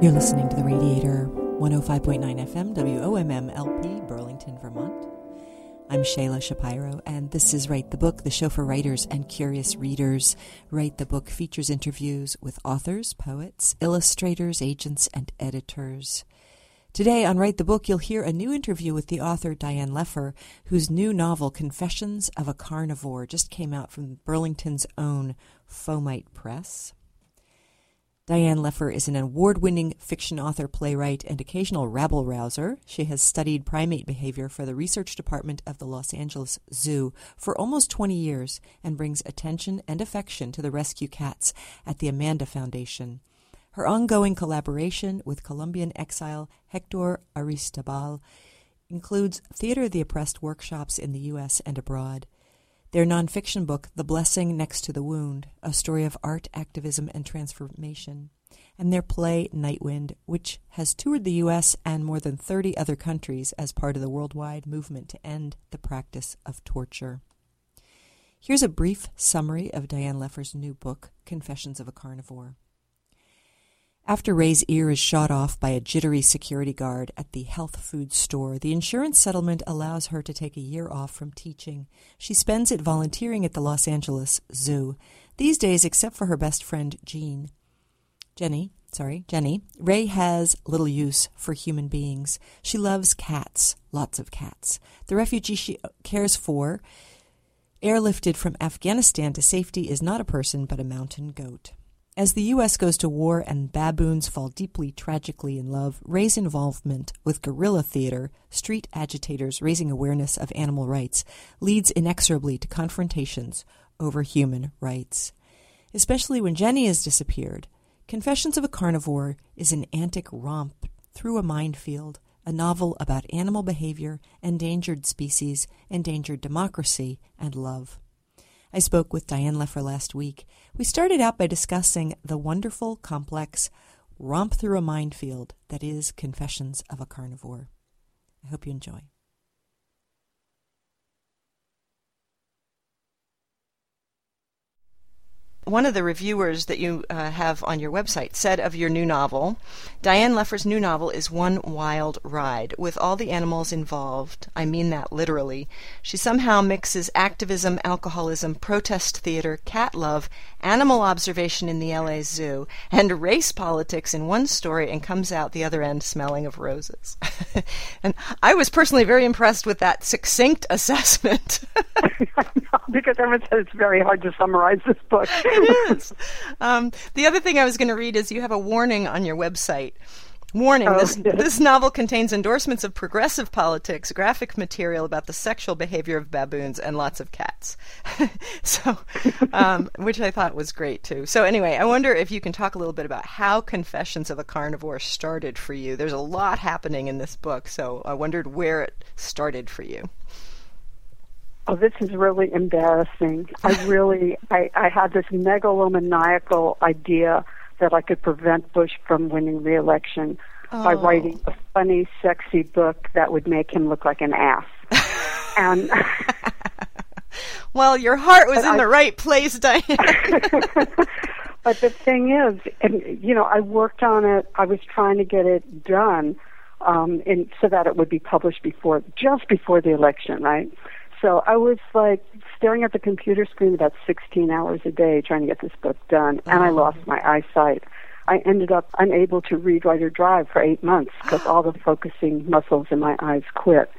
You're listening to The Radiator, 105.9 FM, WOMM LP, Burlington, Vermont. I'm Shayla Shapiro, and this is Write the Book, the show for writers and curious readers. Write the Book features interviews with authors, poets, illustrators, agents, and editors. Today on Write the Book, you'll hear a new interview with the author Diane Leffer, whose new novel, Confessions of a Carnivore, just came out from Burlington's own Fomite Press. Diane Leffer is an award-winning fiction author, playwright, and occasional rabble-rouser. She has studied primate behavior for the research department of the Los Angeles Zoo for almost 20 years and brings attention and affection to the rescue cats at the Amanda Foundation. Her ongoing collaboration with Colombian exile Hector Aristizabal includes Theater of the Oppressed workshops in the U.S. and abroad. Their nonfiction book, The Blessing Next to the Wound, a story of art, activism, and transformation, and their play, Nightwind, which has toured the U.S. and more than 30 other countries as part of the worldwide movement to end the practice of torture. Here's a brief summary of Diane Leffer's new book, Confessions of a Carnivore. After Ray's ear is shot off by a jittery security guard at the health food store, the insurance settlement allows her to take a year off from teaching. She spends it volunteering at the Los Angeles Zoo. These days, except for her best friend Jenny, Ray has little use for human beings. She loves cats, lots of cats. The refugee she cares for, airlifted from Afghanistan to safety, is not a person but a mountain goat. As the U.S. goes to war and baboons fall deeply, tragically in love, Ray's involvement with guerrilla theater, street agitators raising awareness of animal rights, leads inexorably to confrontations over human rights. Especially when Jenny has disappeared, Confessions of a Carnivore is an antic romp through a minefield, a novel about animal behavior, endangered species, endangered democracy, and love. I spoke with Diane Leffer last week. We started out by discussing the wonderful, complex romp through a minefield that is Confessions of a Carnivore. I hope you enjoy. One of the reviewers that you have on your website said of your new novel, Diane Leffer's new novel is one wild ride. With all the animals involved, I mean that literally, she somehow mixes activism, alcoholism, protest theater, cat love, animal observation in the LA Zoo, and race politics in one story and comes out the other end smelling of roses. And I was personally very impressed with that succinct assessment. Because everyone says it's very hard to summarize this book. It is. The other thing I was going to read is you have a warning on your website. Warning, this novel contains endorsements of progressive politics, graphic material about the sexual behavior of baboons, and lots of cats. So, which I thought was great, too. So anyway, I wonder if you can talk a little bit about how Confessions of a Carnivore started for you. There's a lot happening in this book, so I wondered where it started for you. Oh, this is really embarrassing. I had this megalomaniacal idea that I could prevent Bush from winning re-election by writing a funny, sexy book that would make him look like an ass. And well, your heart was in the right place, Diane. But the thing is, I worked on it. I was trying to get it done, so that it would be published just before the election, right? So I was like staring at the computer screen about 16 hours a day trying to get this book done, and I lost my eyesight. I ended up unable to read, write, or drive for 8 months because all the focusing muscles in my eyes quit.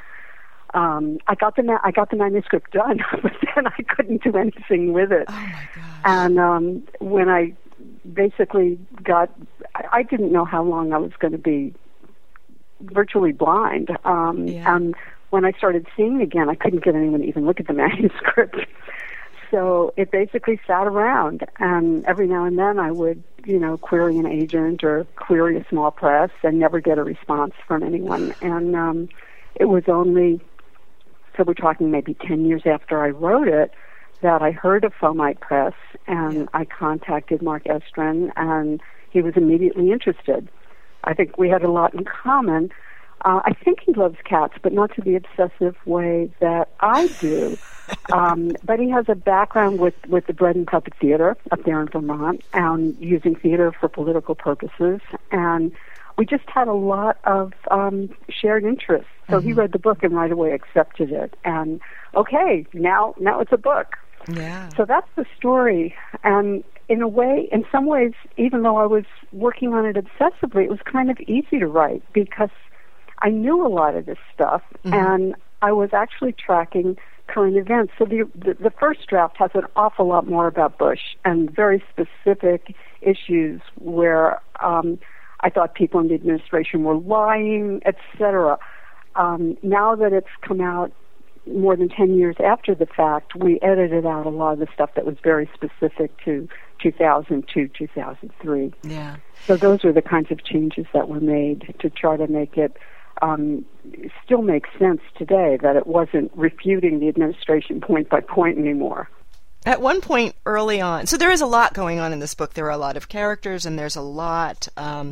I got the manuscript done, but then I couldn't do anything with it. Oh my gosh. And when I basically I didn't know how long I was going to be virtually blind. And when I started seeing again, I couldn't get anyone to even look at the manuscript. So it basically sat around, and every now and then I would, query an agent or query a small press and never get a response from anyone. And it was only, so we're talking maybe 10 years after I wrote it, that I heard of Fomite Press, and I contacted Mark Estrin, and he was immediately interested. I think we had a lot in common. I think he loves cats, but not to the obsessive way that I do. But he has a background with the Bread and Puppet Theater up there in Vermont, and using theater for political purposes. And we just had a lot of shared interests. So he read the book and right away accepted it. And okay, now it's a book. Yeah. So that's the story. And in a way, in some ways, even though I was working on it obsessively, it was kind of easy to write because I knew a lot of this stuff, and I was actually tracking current events. So the first draft has an awful lot more about Bush and very specific issues where I thought people in the administration were lying, etc. Now that it's come out more than 10 years after the fact, we edited out a lot of the stuff that was very specific to 2002, 2003. Yeah. So those are the kinds of changes that were made to try to make it still make sense today, that it wasn't refuting the administration point by point anymore. At one point early on, so there is a lot going on in this book. There are a lot of characters, and there's a lot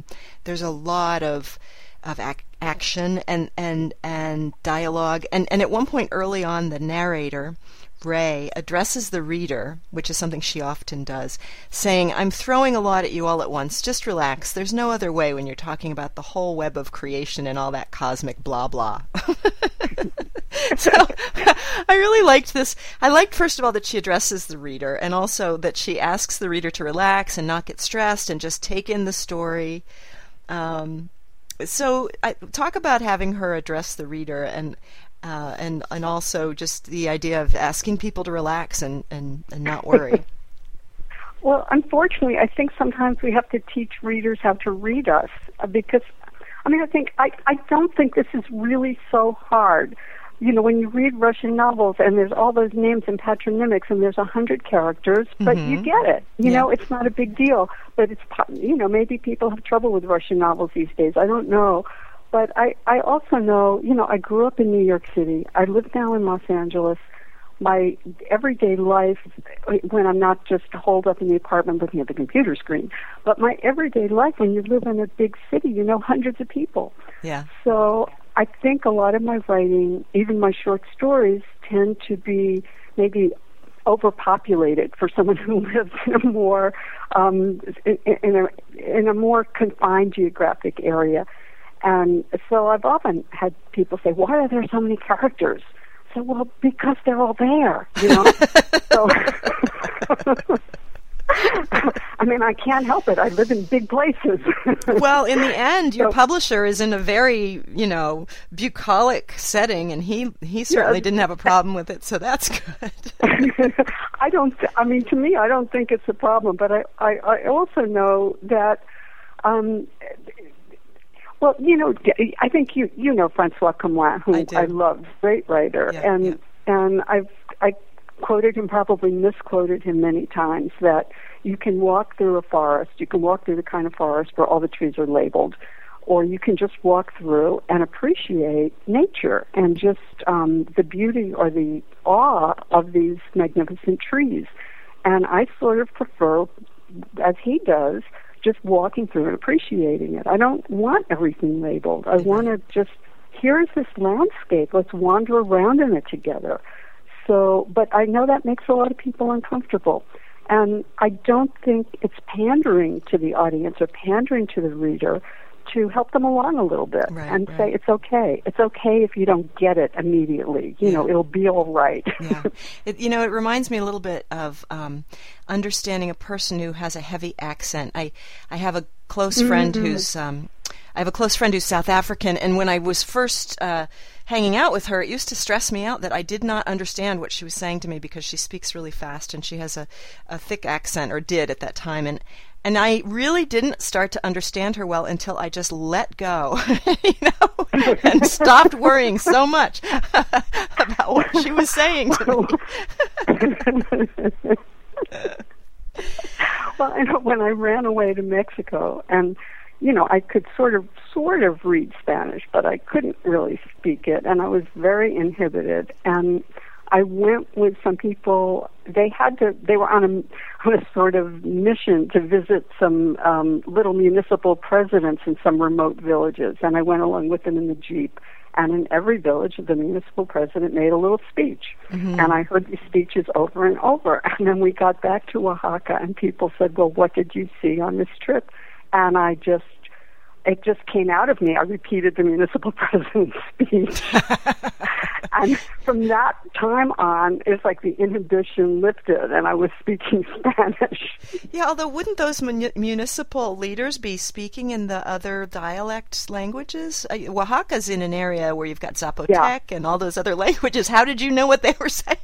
of action and dialogue. And at one point early on, the narrator, Ray, addresses the reader, which is something she often does, saying, "I'm throwing a lot at you all at once. Just relax. There's no other way when you're talking about the whole web of creation and all that cosmic blah blah." So I really liked this. I liked, first of all, that she addresses the reader, and also that she asks the reader to relax and not get stressed and just take in the story. So talk about having her address the reader, and also just the idea of asking people to relax and not worry. Well, unfortunately, I think sometimes we have to teach readers how to read us, because, I don't think this is really so hard. You know, when you read Russian novels and there's all those names and patronymics and there's 100 characters, but you get it. You know, it's not a big deal. But it's, maybe people have trouble with Russian novels these days. I don't know. But I also know, I grew up in New York City. I live now in Los Angeles. My everyday life, when I'm not just holed up in the apartment looking at the computer screen, but my everyday life when you live in a big city, you know hundreds of people. Yeah. So I think a lot of my writing, even my short stories, tend to be maybe overpopulated for someone who lives in a more in a more confined geographic area. And so I've often had people say, "Why are there so many characters?" So, well, because they're all there, So, I can't help it. I live in big places. Well, in the end, your publisher is in a very, bucolic setting, and he certainly didn't have a problem with it, so that's good. To me, I don't think it's a problem, but I also know that, well, I think you know Francois Camoin, who I love, great writer, and I quoted him, probably misquoted him many times, that you can walk through a forest, you can walk through the kind of forest where all the trees are labeled, or you can just walk through and appreciate nature and just the beauty or the awe of these magnificent trees. And I sort of prefer, as he does, just walking through and appreciating it. I don't want everything labeled. I want to just, here's this landscape, let's wander around in it together. So, but I know that makes a lot of people uncomfortable. And I don't think it's pandering to the audience or pandering to the reader to help them along a little bit say it's okay. It's okay if you don't get it immediately. It'll be all right. Yeah. It reminds me a little bit of understanding a person who has a heavy accent. I have a close friend who's South African, and when I was first hanging out with her, it used to stress me out that I did not understand what she was saying to me because she speaks really fast and she has a thick accent, or did at that time, and I really didn't start to understand her well until I just let go, and stopped worrying so much about what she was saying to me. Well, when I ran away to Mexico, and I could sort of read Spanish, but I couldn't really speak it, and I was very inhibited. And I went with some people. They were on a sort of mission to visit some little municipal presidents in some remote villages, and I went along with them in the Jeep. And in every village, the municipal president made a little speech. And I heard these speeches over and over. And then we got back to Oaxaca, and people said, "Well, what did you see on this trip?" And I just it just came out of me. I repeated the municipal president's speech. And from that time on, it's like the inhibition lifted, and I was speaking Spanish. Yeah, although wouldn't those municipal leaders be speaking in the other dialect languages? Oaxaca's in an area where you've got Zapotec and all those other languages. How did you know what they were saying?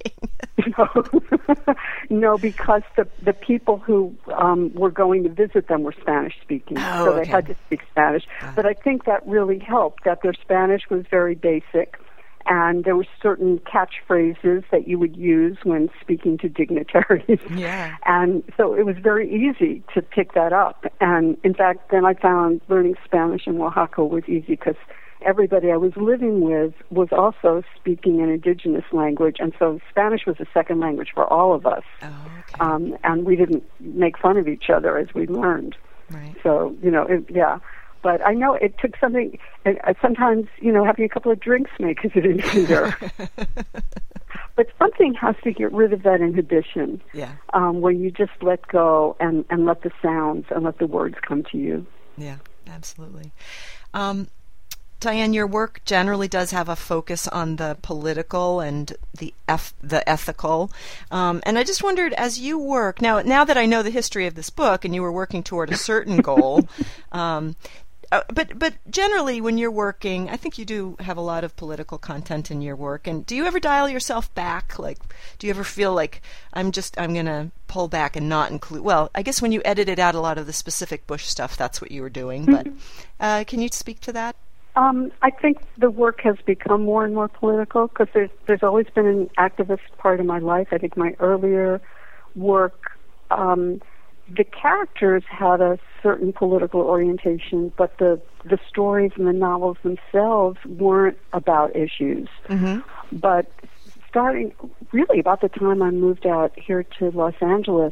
No, because the people who were going to visit them were Spanish speaking, so they had to speak Spanish. But I think that really helped, that their Spanish was very basic, and there were certain catchphrases that you would use when speaking to dignitaries. Yeah. And so it was very easy to pick that up. And in fact, then I found learning Spanish in Oaxaca was easy because everybody I was living with was also speaking an indigenous language, and so Spanish was a second language for all of us. Oh, okay. And we didn't make fun of each other as we learned. Right. So, But I know it took something, sometimes, having a couple of drinks makes it easier. But something has to get rid of that inhibition, where you just let go and let the sounds and let the words come to you. Yeah, absolutely. Diane, your work generally does have a focus on the political and the ethical. And I just wondered, as you work, now that I know the history of this book and you were working toward a certain goal, but generally when you're working, I think you do have a lot of political content in your work. And do you ever dial yourself back? Like, do you ever feel like I'm going to pull back and not include, well, I guess when you edited out a lot of the specific Bush stuff, that's what you were doing. But can you speak to that? I think the work has become more and more political because there's always been an activist part of my life. I think my earlier work, the characters had a certain political orientation, but the stories and the novels themselves weren't about issues. Mm-hmm. But starting really about the time I moved out here to Los Angeles,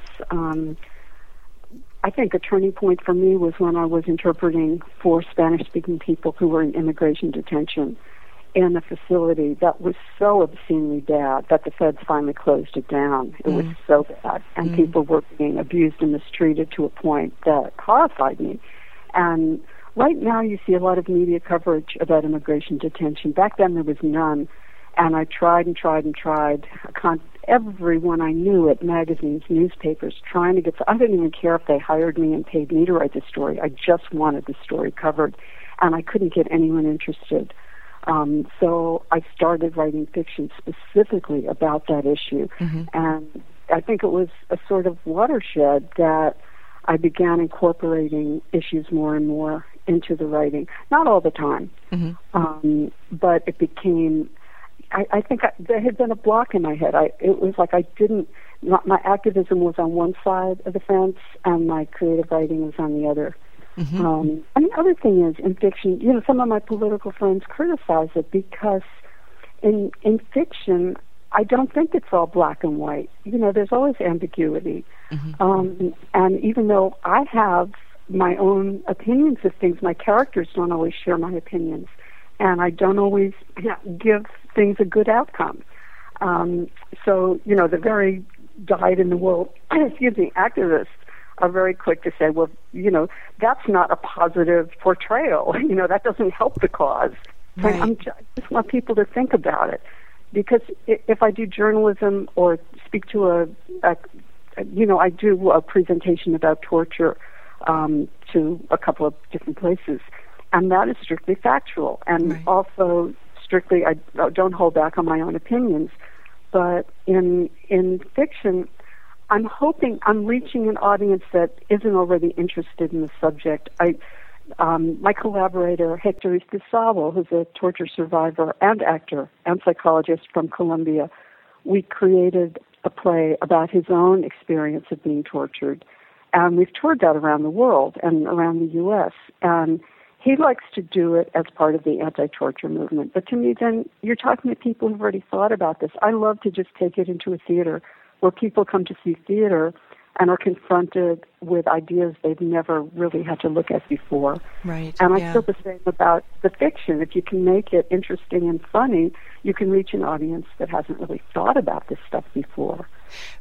I think a turning point for me was when I was interpreting for Spanish-speaking people who were in immigration detention in a facility that was so obscenely bad that the feds finally closed it down. It was so bad, and people were being abused and mistreated to a point that horrified me. And right now you see a lot of media coverage about immigration detention. Back then there was none, and I tried and tried and tried. Everyone I knew at magazines, newspapers, trying to get... I didn't even care if they hired me and paid me to write the story. I just wanted the story covered, and I couldn't get anyone interested. So I started writing fiction specifically about that issue, and I think it was a sort of watershed that I began incorporating issues more and more into the writing. Not all the time, but it became... I think there had been a block in my head. It was like I didn't... My activism was on one side of the fence, and my creative writing was on the other. And the other thing is, in fiction, some of my political friends criticize it because in fiction, I don't think it's all black and white. There's always ambiguity. And even though I have my own opinions of things, my characters don't always share my opinions. And I don't always give things a good outcome. So, the very dyed-in-the-wool, activists are very quick to say, well, that's not a positive portrayal. That doesn't help the cause. Right. I just want people to think about it. Because if I do journalism or speak to I do a presentation about torture to a couple of different places, and that is strictly factual. And also strictly, I don't hold back on my own opinions. But in fiction, I'm hoping I'm reaching an audience that isn't already interested in the subject. My collaborator, Hector Istizabal, who's a torture survivor and actor and psychologist from Colombia, we created a play about his own experience of being tortured. And we've toured that around the world and around the U.S. And he likes to do it as part of the anti-torture movement. But to me, then, you're talking to people who've already thought about this. I love to just take it into a theater where people come to see theater and are confronted with ideas they've never really had to look at before. Right. And I feel the same about the fiction. If you can make it interesting and funny, you can reach an audience that hasn't really thought about this stuff before.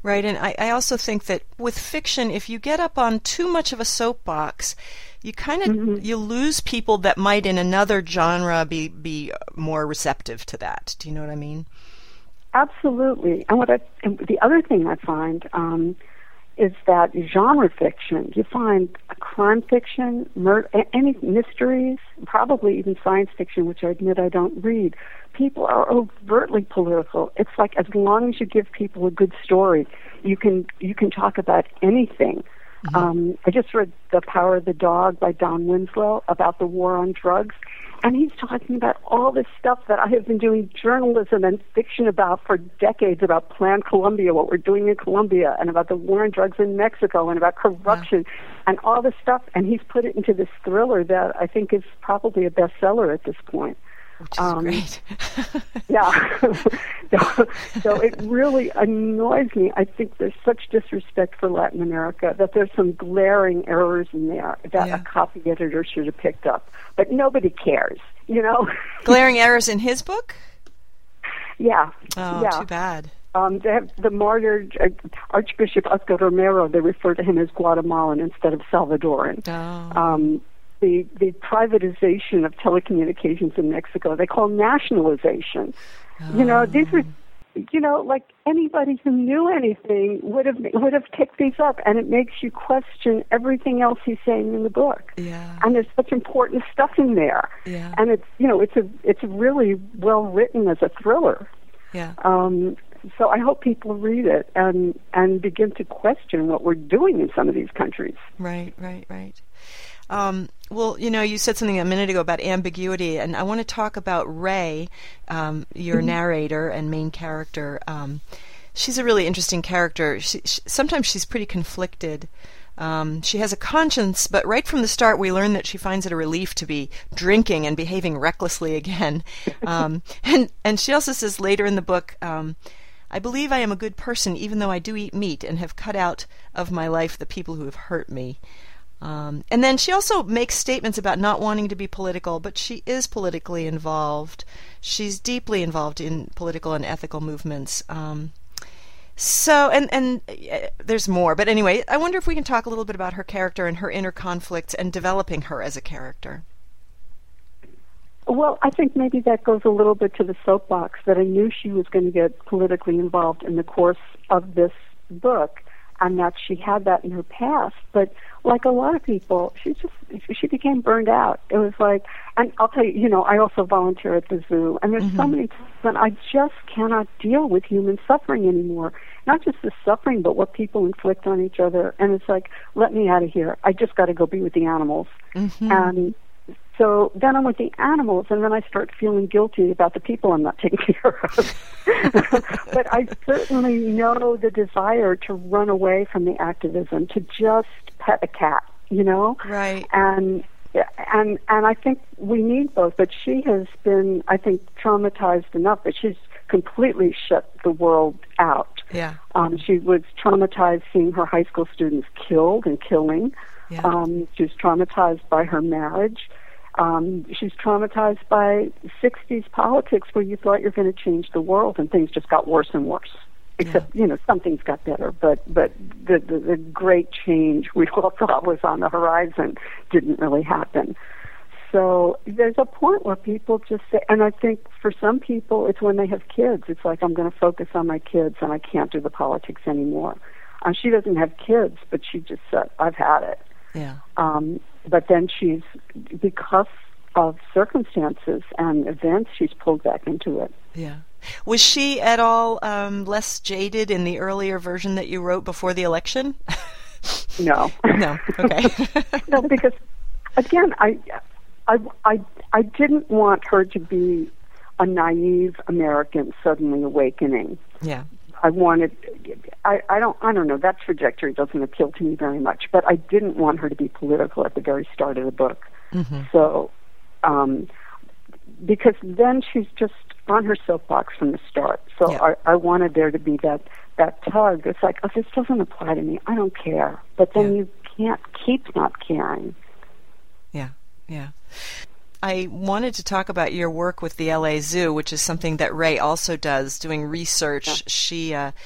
Right, and I also think that with fiction, if you get up on too much of a soapbox, you kind of you lose people that might in another genre be more receptive to that. Do you know what I mean? Absolutely. And the other thing I find is that genre fiction, you find crime fiction, any mysteries, probably even science fiction, which I admit I don't read. People are overtly political. It's like as long as you give people a good story, you can talk about anything. I just read The Power of the Dog by Don Winslow about the war on drugs, and he's talking about all this stuff that I have been doing journalism and fiction about for decades, about Plan Colombia, what we're doing in Colombia, and about the war on drugs in Mexico, and about corruption, and all this stuff, and he's put it into this thriller that I think is probably a bestseller at this point. Which is great. Yeah. So it really annoys me. I think there's such disrespect for Latin America that there's some glaring errors in there that a copy editor should have picked up. But nobody cares, you know? Glaring errors in his book? Yeah. Oh, too bad. They have the martyred Archbishop Oscar Romero, they refer to him as Guatemalan instead of Salvadoran. Oh. The privatization of telecommunications in Mexico, they call nationalization. Oh. You know, these were, you know, like anybody who knew anything would have picked these up, and it makes you question everything else he's saying in the book. Yeah. And there's such important stuff in there. Yeah. And it's, you know, it's really well written as a thriller. Yeah. So I hope people read it and begin to question what we're doing in some of these countries. Right. Well, you know, you said something a minute ago about ambiguity, and I want to talk about Ray, your narrator and main character. She's a really interesting character. Sometimes she's pretty conflicted. She has a conscience, but right from the start we learn that she finds it a relief to be drinking and behaving recklessly again. And she also says later in the book, I believe I am a good person even though I do eat meat and have cut out of my life the people who have hurt me. And then she also makes statements about not wanting to be political, but she is politically involved. She's deeply involved in political and ethical movements. So, and there's more. But anyway, I wonder if we can talk a little bit about her character and her inner conflicts and developing her as a character. Well, I think maybe that goes a little bit to the soapbox, that I knew she was going to get politically involved in the course of this book, and that she had that in her past. But like a lot of people, she became burned out. It was like, and I'll tell you, you know, I also volunteer at the zoo, and there's so many times that I just cannot deal with human suffering anymore. Not just the suffering, but what people inflict on each other. And it's like, let me out of here. I just got to go be with the animals. And so then I'm with the animals, and then I start feeling guilty about the people I'm not taking care of. But I certainly know the desire to run away from the activism, to just pet a cat, you know? Right. And I think we need both, but she has been, I think, traumatized enough that she's completely shut the world out. Yeah. She was traumatized seeing her high school students killed and killing. Yeah. She was traumatized by her marriage. She's traumatized by 60s politics, where you thought you're going to change the world, and things just got worse and worse. Except, you know, some things got better, but the great change we all thought was on the horizon didn't really happen. So there's a point where people just say, and I think for some people it's when they have kids. It's like, I'm going to focus on my kids, and I can't do the politics anymore. She doesn't have kids, but she just said, I've had it. Yeah. But then she's, because of circumstances and events, she's pulled back into it. Yeah. Was she at all less jaded in the earlier version that you wrote before the election? No. No. Okay. No, because again, I didn't want her to be a naive American suddenly awakening. Yeah. I don't know, that trajectory doesn't appeal to me very much, but I didn't want her to be political at the very start of the book. So, because then she's just on her soapbox from the start. So I wanted there to be that tug. It's like, oh, this doesn't apply to me. I don't care. But then you can't keep not caring. Yeah, yeah. I wanted to talk about your work with the LA Zoo, which is something that Ray also does, doing research. Yeah.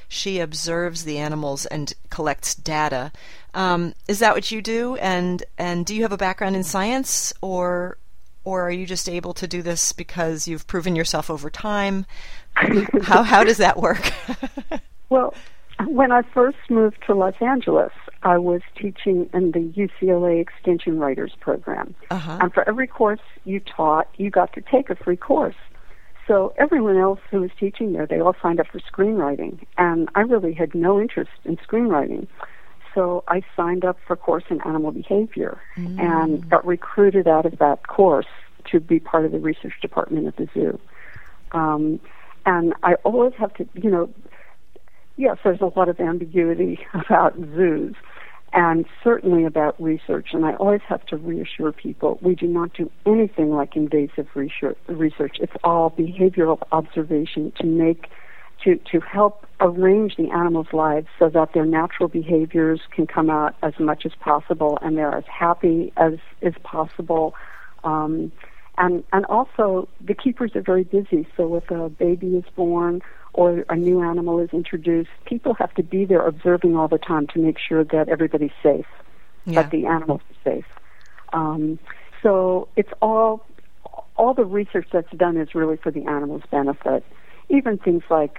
she observes the animals and collects data. Is that what you do? And do you have a background in science, or are you just able to do this because you've proven yourself over time? How does that work? Well, when I first moved to Los Angeles, I was teaching in the UCLA Extension Writers Program. And for every course you taught, you got to take a free course. So everyone else who was teaching there, they all signed up for screenwriting. And I really had no interest in screenwriting. So I signed up for a course in animal behavior and got recruited out of that course to be part of the research department at the zoo. And I always have to, yes, there's a lot of ambiguity about zoos and certainly about research, and I always have to reassure people we do not do anything like invasive research. It's all behavioral observation to help arrange the animals' lives so that their natural behaviors can come out as much as possible and they're as happy as possible. And also, the keepers are very busy, so if a baby is born or a new animal is introduced, people have to be there observing all the time to make sure that everybody's safe, that the animals are safe. So it's all the research that's done is really for the animals' benefit. Even things like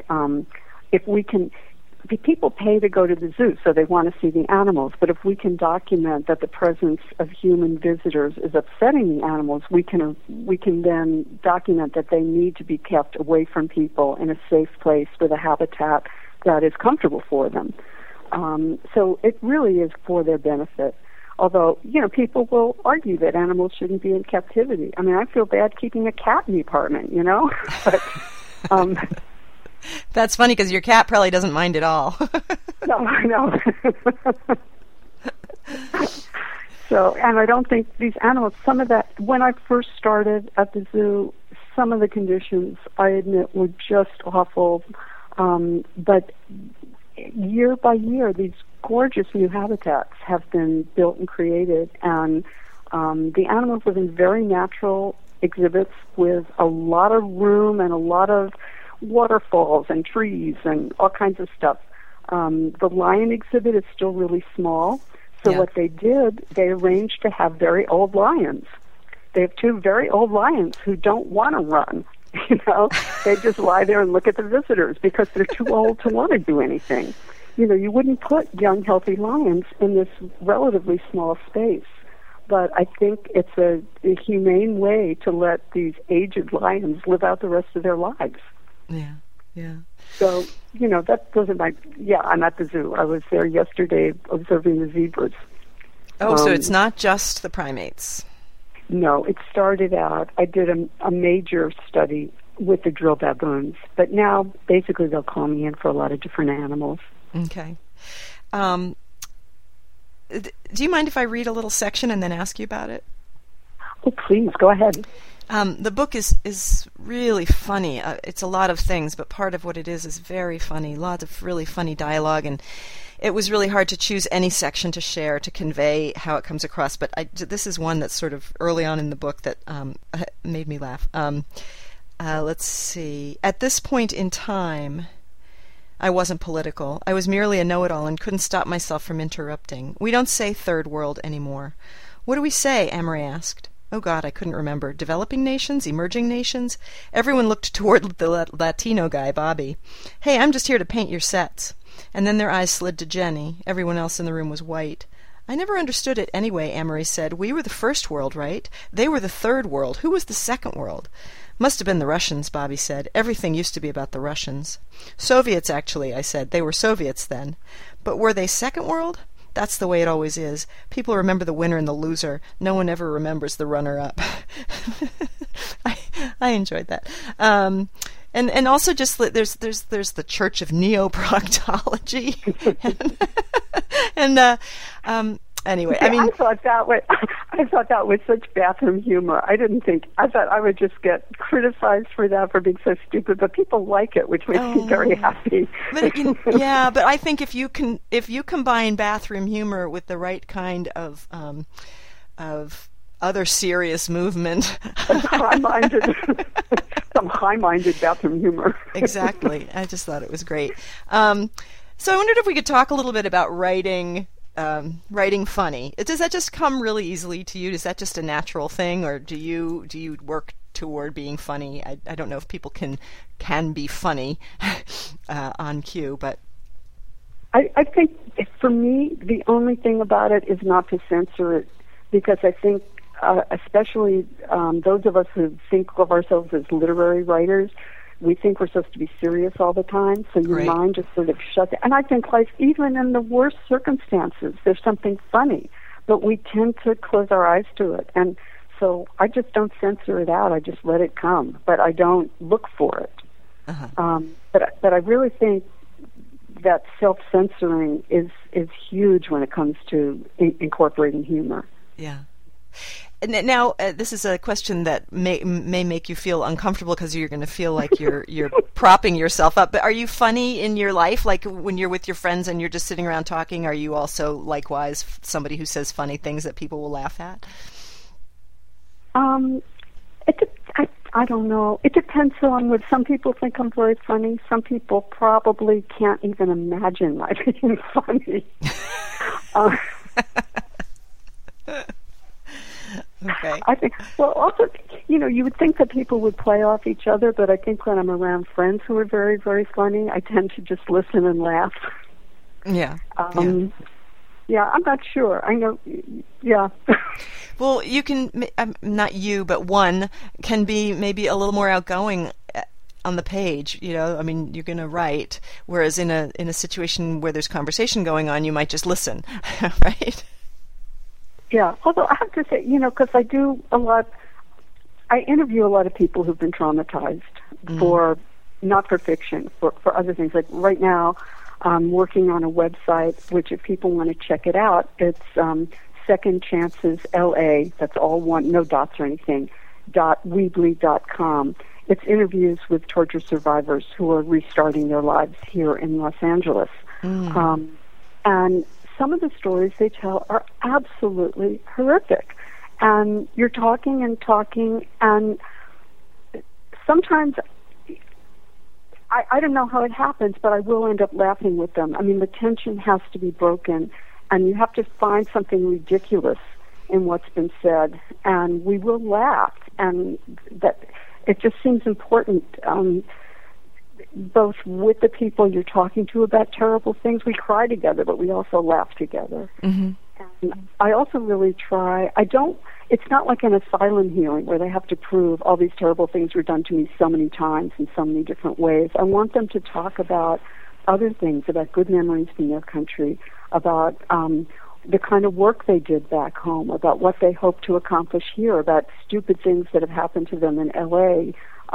people pay to go to the zoo, so they want to see the animals. But if we can document that the presence of human visitors is upsetting the animals, we can then document that they need to be kept away from people in a safe place with a habitat that is comfortable for them. So it really is for their benefit. Although, people will argue that animals shouldn't be in captivity. I mean, I feel bad keeping a cat in the apartment, but... That's funny because your cat probably doesn't mind at all. No, I know. So, and I don't think these animals, some of that, when I first started at the zoo, some of the conditions, I admit, were just awful. But year by year, these gorgeous new habitats have been built and created, and the animals live in very natural exhibits with a lot of room and a lot of waterfalls and trees and all kinds of stuff. The lion exhibit is still really small, so what they did, they arranged to have very old lions. They have two very old lions who don't want to run. They just lie there and look at the visitors because they're too old to want to do anything. You wouldn't put young, healthy lions in this relatively small space. But I think it's a humane way to let these aged lions live out the rest of their lives. Yeah. So, those are my, I'm at the zoo. I was there yesterday observing the zebras. Oh, so it's not just the primates. No, it started out, I did a major study with the drill baboons, but now basically they'll call me in for a lot of different animals. Okay. Do you mind if I read a little section and then ask you about it? Oh, please, go ahead. The book is really funny. It's a lot of things, but part of what it is very funny. Lots of really funny dialogue, and it was really hard to choose any section to share to convey how it comes across. But this is one that's sort of early on in the book that made me laugh. Let's see. At this point in time, I wasn't political. I was merely a know-it-all and couldn't stop myself from interrupting. We don't say third world anymore. What do we say? Amory asked. Oh, God, I couldn't remember. Developing nations? Emerging nations? Everyone looked toward the Latino guy, Bobby. Hey, I'm just here to paint your sets. And then their eyes slid to Jenny. Everyone else in the room was white. I never understood it anyway, Amory said. We were the first world, right? They were the third world. Who was the second world? Must have been the Russians, Bobby said. Everything used to be about the Russians. Soviets, actually, I said. They were Soviets then. But were they second world? That's the way it always is. People remember the winner and the loser. No one ever remembers the runner-up. I enjoyed that. And also just there's the Church of Neoproctology. Anyway, I mean, I thought that was such bathroom humor. I thought I would just get criticized for that, for being so stupid, but people like it, which makes me very happy. But but I think if you combine bathroom humor with the right kind of other serious movement. Some high-minded bathroom humor. Exactly. I just thought it was great. So I wondered if we could talk a little bit about writing funny. Does that just come really easily to you? Is that just a natural thing, or do you work toward being funny? I don't know if people can be funny on cue, but I think for me the only thing about it is not to censor it, because I think especially those of us who think of ourselves as literary writers, we think we're supposed to be serious all the time, so your mind just sort of shuts down. And I think life, even in the worst circumstances, there's something funny, but we tend to close our eyes to it. And so I just don't censor it out. I just let it come, but I don't look for it. Uh-huh. But I really think that self-censoring is huge when it comes to incorporating humor. Yeah. Now, this is a question that may make you feel uncomfortable because you're going to feel like you're propping yourself up. But are you funny in your life? Like when you're with your friends and you're just sitting around talking, are you also likewise somebody who says funny things that people will laugh at? I don't know. It depends who I'm with. Some people think I'm very funny. Some people probably can't even imagine my being funny. Okay. I think, well, also, you would think that people would play off each other, but I think when I'm around friends who are very, very funny, I tend to just listen and laugh. Yeah. Yeah, I'm not sure. I know, yeah. Well, you can, not you, but one can be maybe a little more outgoing on the page. I mean, you're going to write, whereas in a situation where there's conversation going on, you might just listen, right? Yeah, although I have to say, because I interview a lot of people who've been traumatized for, not for fiction, for other things. Like right now, I'm working on a website, which if people want to check it out, it's Second Chances LA, that's all one, no dots or anything, .weebly.com. It's interviews with torture survivors who are restarting their lives here in Los Angeles. And some of the stories they tell are absolutely horrific. And you're talking, and sometimes, I don't know how it happens, but I will end up laughing with them. I mean, the tension has to be broken, and you have to find something ridiculous in what's been said, and we will laugh. And that it just seems important, both with the people you're talking to about terrible things. We cry together, but we also laugh together. Mm-hmm. And I also really try, it's not like an asylum hearing where they have to prove all these terrible things were done to me so many times in so many different ways. I want them to talk about other things, about good memories from their country, about the kind of work they did back home, about what they hope to accomplish here, about stupid things that have happened to them in L.A.,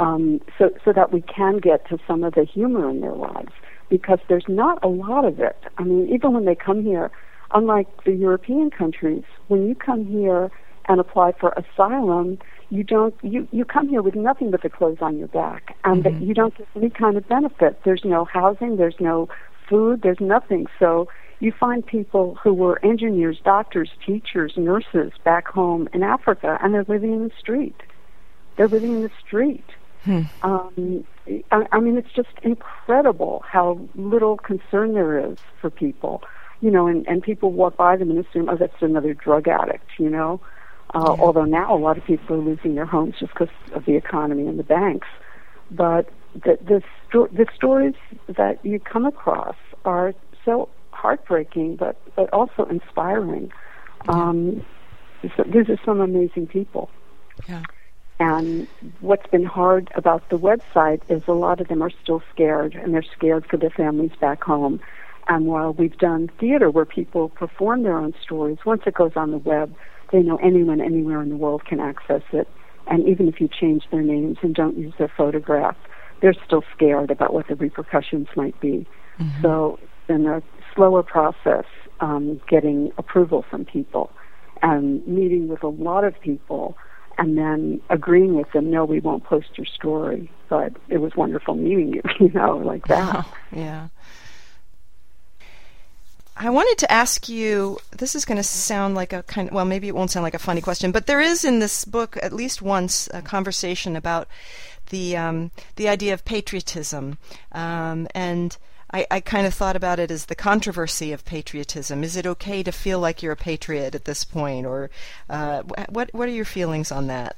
so that we can get to some of the humor in their lives, because there's not a lot of it. I mean, even when they come here, unlike the European countries, when you come here and apply for asylum, you come here with nothing but the clothes on your back, and that you don't get any kind of benefit. There's no housing, there's no food, there's nothing. So you find people who were engineers, doctors, teachers, nurses back home in Africa, and they're living in the street. They're living in the street. I mean, it's just incredible how little concern there is for people, and people walk by them and assume, oh, that's another drug addict, although now a lot of people are losing their homes just because of the economy and the banks. But the stories that you come across are so heartbreaking, but also inspiring. So these are some amazing people. Yeah. And what's been hard about the website is a lot of them are still scared, and they're scared for their families back home. And while we've done theater where people perform their own stories, once it goes on the web, they know anyone anywhere in the world can access it. And even if you change their names and don't use their photograph, they're still scared about what the repercussions might be. Mm-hmm. So it's been a slower process getting approval from people and meeting with a lot of people and then agreeing with them, no, we won't post your story, but it was wonderful meeting you, like that. Yeah. I wanted to ask you, this is going to sound like a well, maybe it won't sound like a funny question, but there is in this book at least once a conversation about the idea of patriotism, and I kind of thought about it as the controversy of patriotism. Is it okay to feel like you're a patriot at this point, or what are your feelings on that?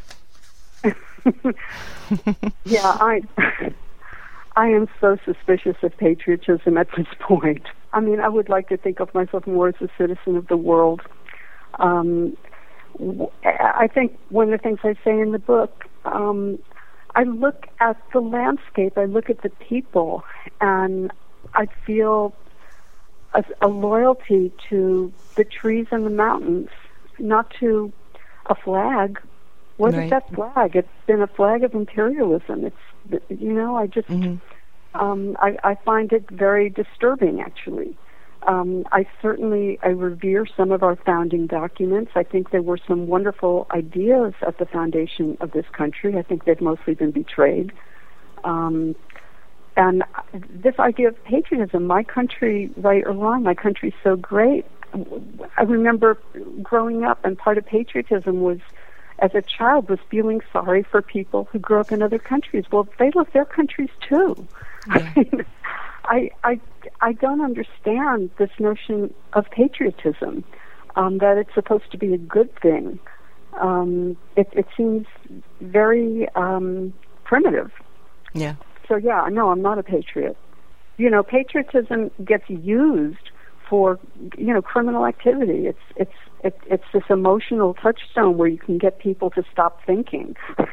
Yeah, I am so suspicious of patriotism at this point. I mean, I would like to think of myself more as a citizen of the world. I think one of the things I say in the book, I look at the landscape, I look at the people, and I feel a loyalty to the trees and the mountains, not to a flag. What is that flag? It's been a flag of imperialism. It's, I just, I find it very disturbing, actually. I revere some of our founding documents. I think there were some wonderful ideas at the foundation of this country. I think they've mostly been betrayed. And this idea of patriotism, my country, right or wrong, my country's so great. I remember growing up, and part of patriotism was, as a child, was feeling sorry for people who grew up in other countries. Well, they love their countries too. Yeah. I don't understand this notion of patriotism, that it's supposed to be a good thing. It seems very primitive. Yeah. So yeah, no, I'm not a patriot. Patriotism gets used for criminal activity. It's this emotional touchstone where you can get people to stop thinking.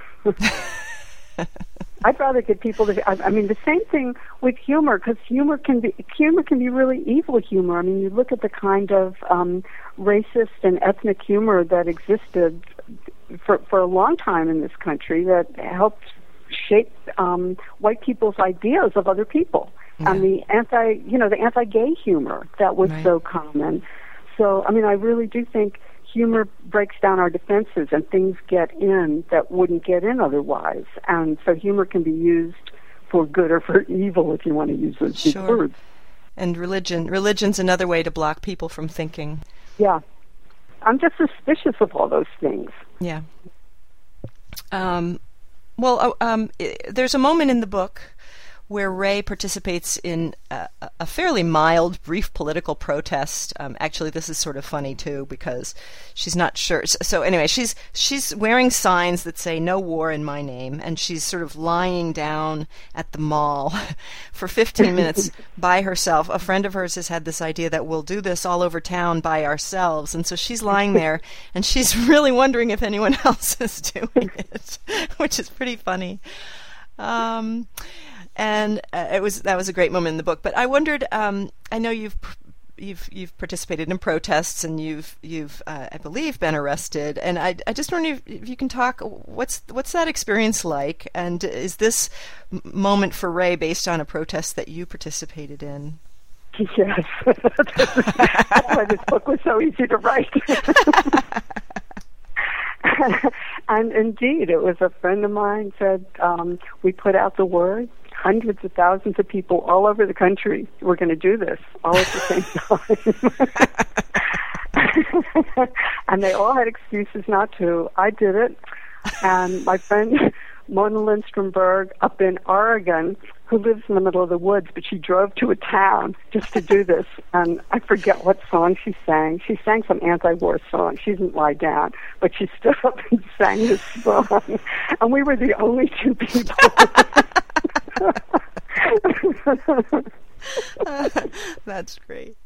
I'd rather get people to. I mean, the same thing with humor, because humor can be really evil humor. I mean, you look at the kind of racist and ethnic humor that existed for a long time in this country that helped shape white people's ideas of other people, and the anti-gay humor that was so common. So, I mean, I really do think humor breaks down our defenses and things get in that wouldn't get in otherwise. And so humor can be used for good or for evil, if you want to use those big words. And religion's another way to block people from thinking. Yeah. I'm just suspicious of all those things. Yeah. There's a moment in the book where Ray participates in a fairly mild, brief political protest. Actually, this is sort of funny too, because she's not sure. So anyway, she's wearing signs that say "No war in my name," and she's sort of lying down at the mall for 15 minutes by herself. A friend of hers has had this idea that we'll do this all over town by ourselves, and so she's lying there, and she's really wondering if anyone else is doing it, which is pretty funny. And that was a great moment in the book. But I wondered, I know you've participated in protests, and you've I believe been arrested, and I just wonder if you can talk. What's that experience like? And is this moment for Ray based on a protest that you participated in? Yes, that's why this book was so easy to write. And indeed, it was a friend of mine said, we put out the word. Hundreds of thousands of people all over the country were going to do this all at the same time. And they all had excuses not to. I did it. And my friend Mona Lindstromberg up in Oregon, who lives in the middle of the woods, but she drove to a town just to do this. And I forget what song she sang. She sang some anti-war song. She didn't lie down, but she stood up and sang this song. And we were the only two people. That's great.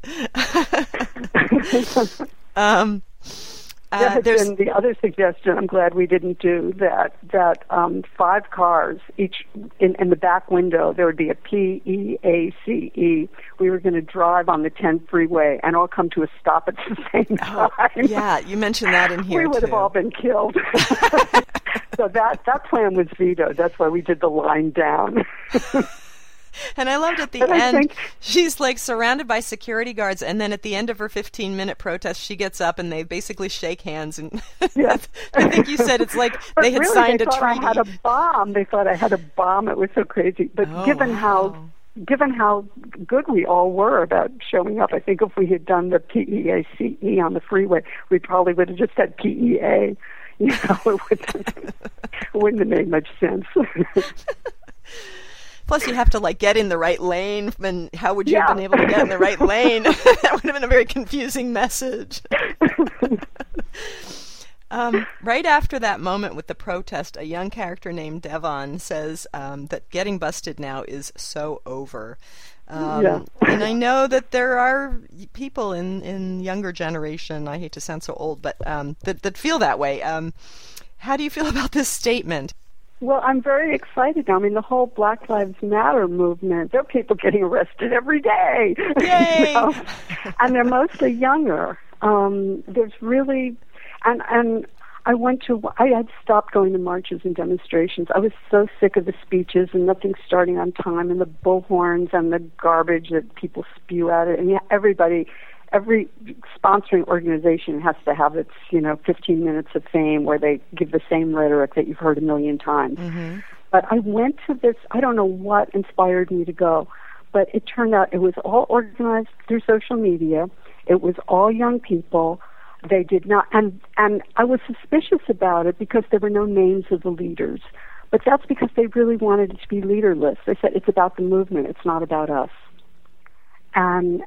There's been the other suggestion. I'm glad we didn't do that. 5 cars, each in the back window, there would be a PEACE. We were going to drive on the 10 freeway and all come to a stop at the same time. Yeah, you mentioned that in here. We would have all been killed. So that plan was vetoed. That's why we did the line down. And I loved at the end, she's like surrounded by security guards, and then at the end of her 15-minute protest, she gets up and they basically shake hands. And yes. I think you said it's like they had signed a treaty. I had a bomb. They thought I had a bomb. It was so crazy. But given how given how good we all were about showing up, I think if we had done the PEACE on the freeway, we probably would have just said PEA. You know, it wouldn't have made much sense. Plus, you have to get in the right lane, and how would you have been able to get in the right lane? That would have been a very confusing message. Right after that moment with the protest, a young character named Devon says that getting busted now is so over. And I know that there are people in younger generation, I hate to sound so old, but that feel that way. How do you feel about this statement? Well, I'm very excited now. I mean, the whole Black Lives Matter movement, there are people getting arrested every day. Yay! You know? And they're mostly younger. There's really, and I had stopped going to marches and demonstrations. I was so sick of the speeches and nothing starting on time and the bullhorns and the garbage that people spew at it. And every sponsoring organization has to have its, 15 minutes of fame where they give the same rhetoric that you've heard a million times. Mm-hmm. But I went to this, I don't know what inspired me to go, but it turned out it was all organized through social media. It was all young people. They did not, and I was suspicious about it because there were no names of the leaders. But that's because they really wanted it to be leaderless. They said it's about the movement, it's not about us. And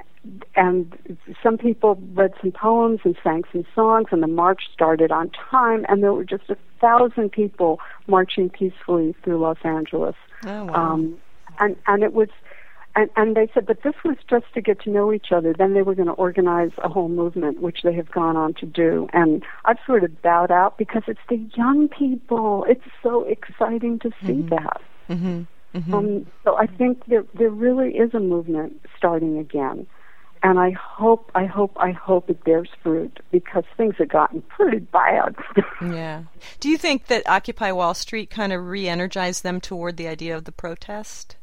some people read some poems and sang some songs, and the march started on time, and there were just 1,000 people marching peacefully through Los Angeles. Oh, wow. And it was, and they said, but this was just to get to know each other. Then they were going to organize a whole movement, which they have gone on to do. And I've sort of bowed out because it's the young people. It's so exciting to see that. Mm-hmm. Mm-hmm. So I think there really is a movement starting again. And I hope it bears fruit because things have gotten pretty bad. Yeah. Do you think that Occupy Wall Street kind of re-energized them toward the idea of the protest?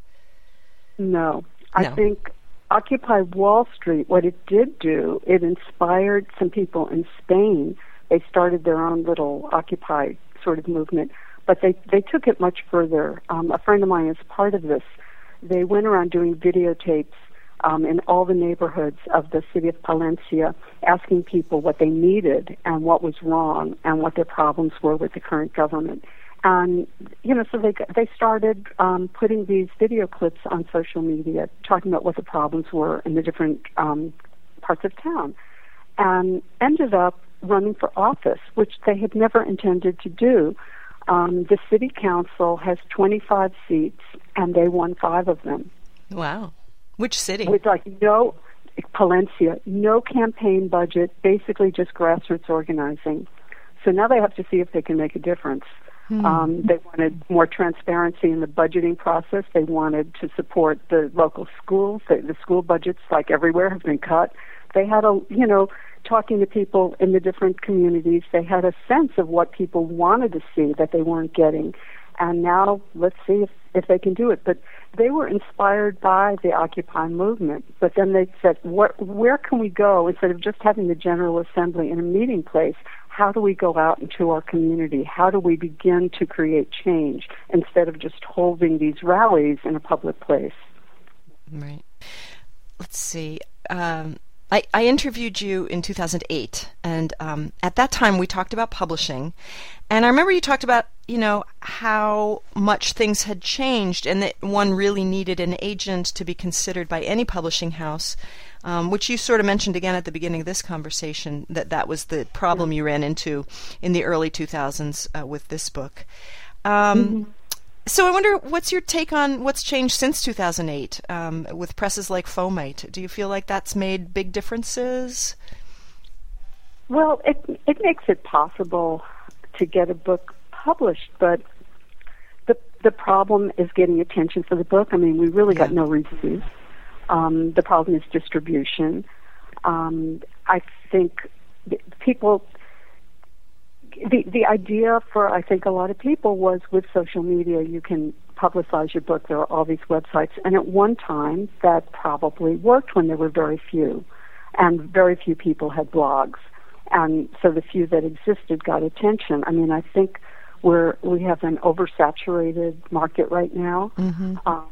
No. I think Occupy Wall Street, what it did do, it inspired some people in Spain. They started their own little Occupy sort of movement, but they took it much further. A friend of mine is part of this. They went around doing videotapes in all the neighborhoods of the city of Palencia, asking people what they needed and what was wrong and what their problems were with the current government. And, so they started putting these video clips on social media, talking about what the problems were in the different parts of town, and ended up running for office, which they had never intended to do. The city council has 25 seats, and they won 5 of them. Wow. Which city? With Palencia, no campaign budget, basically just grassroots organizing. So now they have to see if they can make a difference. They wanted more transparency in the budgeting process. They wanted to support the local schools. The school budgets, like everywhere, have been cut. They had talking to people in the different communities, they had a sense of what people wanted to see that they weren't getting. And now let's see if they can do it. But they were inspired by the Occupy movement. But then they said, where can we go instead of just having the General Assembly in a meeting place? How do we go out into our community? How do we begin to create change instead of just holding these rallies in a public place? Right. Let's see. I interviewed you in 2008, and at that time we talked about publishing, and I remember you talked about, how much things had changed and that one really needed an agent to be considered by any publishing house, which you sort of mentioned again at the beginning of this conversation, that was the problem you ran into in the early 2000s with this book. So I wonder, what's your take on what's changed since 2008 with presses like Fomite? Do you feel like that's made big differences? Well, it makes it possible to get a book published, but the problem is getting attention for the book. I mean, we really got no reviews. The problem is distribution. I think people... The idea for, I think, a lot of people was with social media, you can publicize your book. There are all these websites. And at one time, that probably worked when there were very few. And very few people had blogs. And so the few that existed got attention. I mean, I think we have an oversaturated market right now.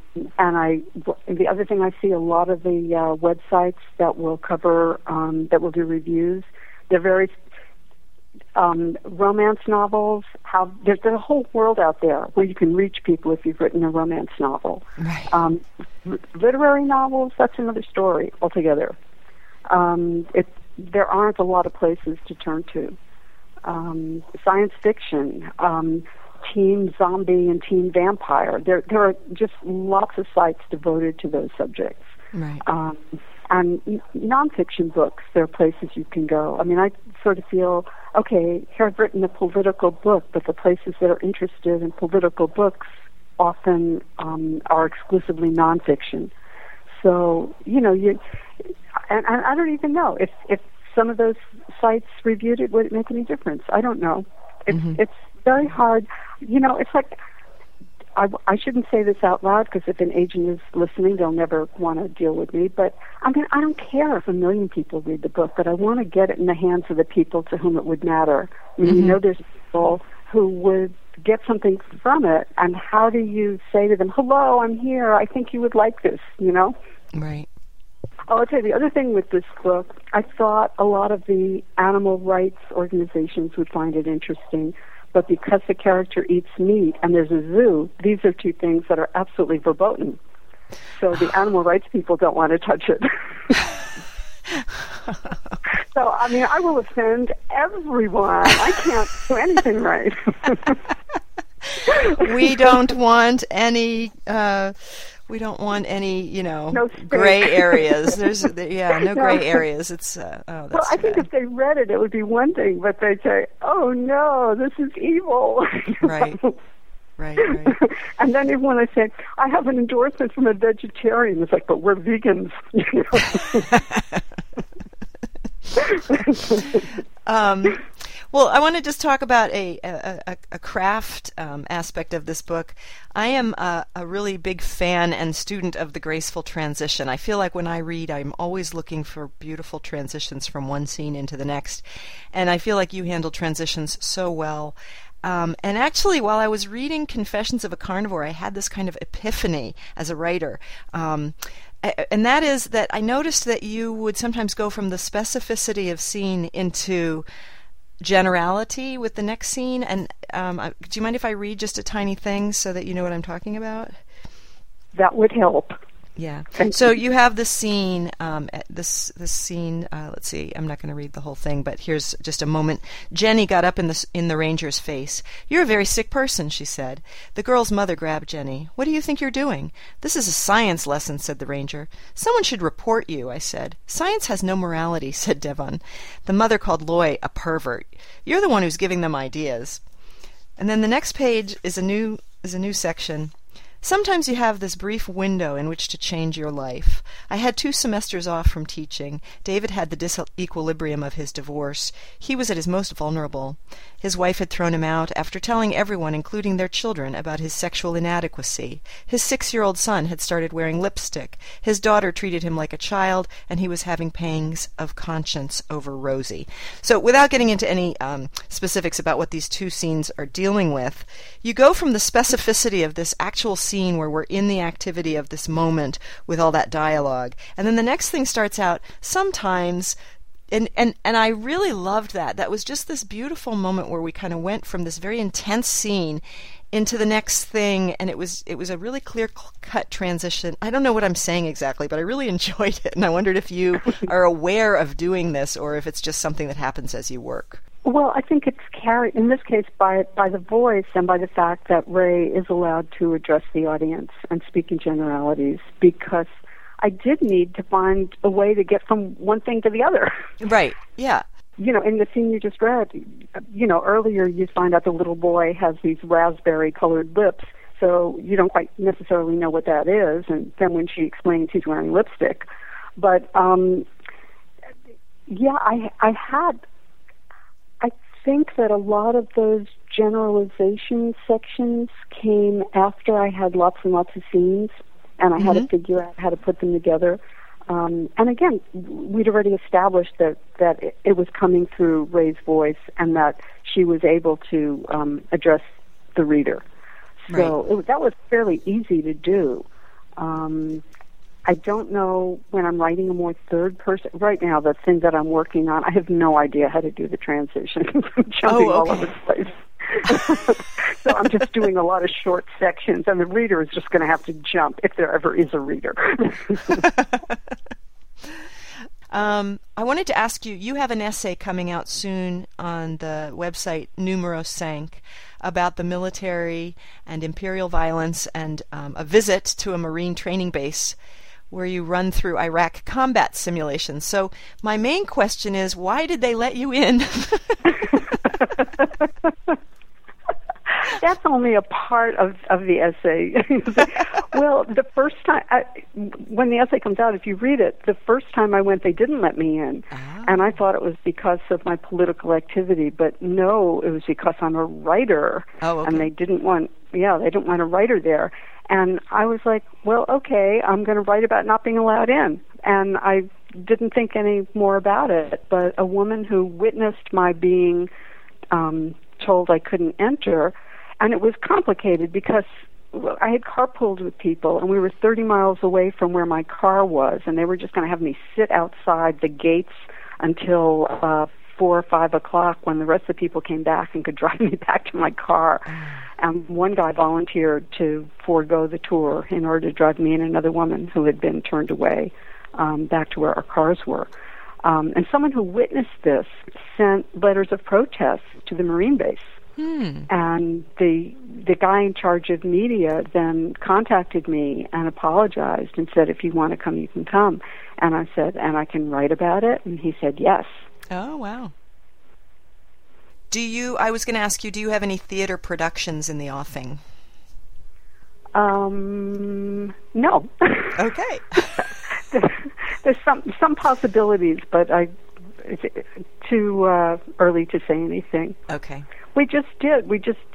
the other thing I see, a lot of the websites that will cover, that will do reviews, they're very romance novels. There's a whole world out there where you can reach people if you've written a romance novel. Right. Literary novels, that's another story altogether. There aren't a lot of places to turn to. Science fiction, teen zombie and teen vampire. There are just lots of sites devoted to those subjects. Right. And nonfiction books, there are places you can go. I mean, I sort of feel, okay, here I've written a political book, but the places that are interested in political books often are exclusively nonfiction. So, and I don't even know if some of those sites reviewed it, would it make any difference? I don't know. It's very hard. It's like, I shouldn't say this out loud, because if an agent is listening, they'll never want to deal with me. But I don't care if 1 million people read the book, but I want to get it in the hands of the people to whom it would matter. I mean, there's people who would get something from it, and how do you say to them, hello, I'm here, I think you would like this, Right. Oh, I'll tell you, the other thing with this book, I thought a lot of the animal rights organizations would find it interesting, but because the character eats meat and there's a zoo, these are two things that are absolutely verboten. So the animal rights people don't want to touch it. So, I mean, I will offend everyone. I can't do anything right. We don't want any... no gray areas. There's, no gray areas. It's, that's well, I think if they read it, it would be one thing, but they'd say, oh no, this is evil. Right. Right. And then even when I say, I have an endorsement from a vegetarian, it's like, but we're vegans. Well, I want to just talk about a craft aspect of this book. I am a really big fan and student of the graceful transition. I feel like when I read, I'm always looking for beautiful transitions from one scene into the next, and I feel like you handle transitions so well. And actually, while I was reading Confessions of a Carnivore, I had this kind of epiphany as a writer. And that is that I noticed that you would sometimes go from the specificity of scene into generality with the next scene. And do you mind if I read just a tiny thing so that you know what I'm talking about? That would help. Yeah. So you have the scene, this scene, let's see, I'm not going to read the whole thing, but here's just a moment. Jenny got up in the ranger's face. You're a very sick person, she said. The girl's mother grabbed Jenny. What do you think you're doing? This is a science lesson, said the ranger. Someone should report you, I said. Science has no morality, said Devon. The mother called Loy a pervert. You're the one who's giving them ideas. And then the next page is a new section. Sometimes you have this brief window in which to change your life. I had 2 semesters off from teaching. David had the disequilibrium of his divorce. He was at his most vulnerable. His wife had thrown him out after telling everyone, including their children, about his sexual inadequacy. His 6-year-old son had started wearing lipstick. His daughter treated him like a child, and he was having pangs of conscience over Rosie. So without getting into any specifics about what these 2 scenes are dealing with, you go from the specificity of this actual scene where we're in the activity of this moment with all that dialogue, and then the next thing starts out sometimes, and I really loved that. That was just this beautiful moment where we kind of went from this very intense scene into the next thing, and it was a really clear-cut transition. I don't know what I'm saying exactly, but I really enjoyed it, and I wondered if you are aware of doing this or if it's just something that happens as you work. Well, I think it's carried, in this case, by the voice and by the fact that Ray is allowed to address the audience and speak in generalities, because I did need to find a way to get from one thing to the other. Right, yeah. In the scene you just read, earlier you find out the little boy has these raspberry-colored lips, so you don't quite necessarily know what that is, and then when she explains he's wearing lipstick. But, I think that a lot of those generalization sections came after I had lots and lots of scenes, and I had to figure out how to put them together. And again, we'd already established that it was coming through Ray's voice and that she was able to address the reader. So that was fairly easy to do. I don't know when I'm writing a more third person. Right now, the thing that I'm working on, I have no idea how to do the transition. I'm jumping all over the place. So I'm just doing a lot of short sections, and the reader is just going to have to jump if there ever is a reader. I wanted to ask you, you have an essay coming out soon on the website Numero Cinq about the military and imperial violence and a visit to a Marine training base where you run through Iraq combat simulations. So my main question is, why did they let you in? That's only a part of the essay. Well, the first time, when the essay comes out, if you read it, the first time I went, they didn't let me in. Oh. And I thought it was because of my political activity, but no, it was because I'm a writer. Oh, okay. And they didn't want a writer there. And I was like, well, okay, I'm going to write about not being allowed in. And I didn't think any more about it. But a woman who witnessed my being told I couldn't enter, and it was complicated because I had carpooled with people, and we were 30 miles away from where my car was, and they were just going to have me sit outside the gates until 4 or 5 o'clock when the rest of the people came back and could drive me back to my car. And one guy volunteered to forego the tour in order to drive me and another woman who had been turned away back to where our cars were. And someone who witnessed this sent letters of protest to the Marine base. And the guy in charge of media then contacted me and apologized and said, if you want to come, you can come. And I said, and I can write about it? And he said, yes. Oh, wow. I was going to ask you, do you have any theater productions in the offing? No. Okay. There's some possibilities, but it's too early to say anything. Okay. We just did.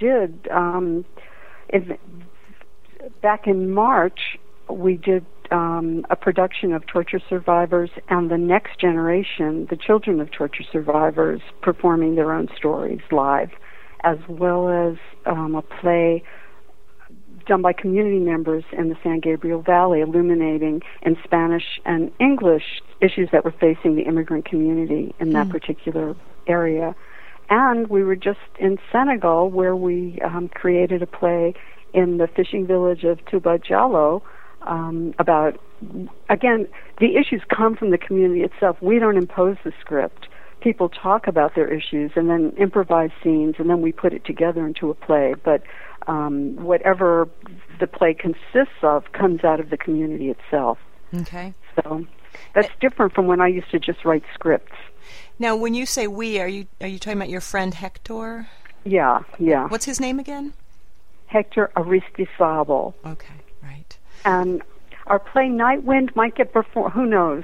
Back in March, we did a production of Torture Survivors and the Next Generation, the children of torture survivors, performing their own stories live, as well as a play done by community members in the San Gabriel Valley, illuminating in Spanish and English issues that were facing the immigrant community in that particular area. And we were just in Senegal, where we created a play in the fishing village of Touba Diallo about, again, the issues come from the community itself. We don't impose the script. People talk about their issues and then improvise scenes, and then we put it together into a play. But whatever the play consists of comes out of the community itself. Okay. So that's different from when I used to just write scripts. Now, when you say we, are you talking about your friend Hector? Yeah. What's his name again? Hector Aristizabal. Okay, right. And our play Night Wind might get performed. Who knows?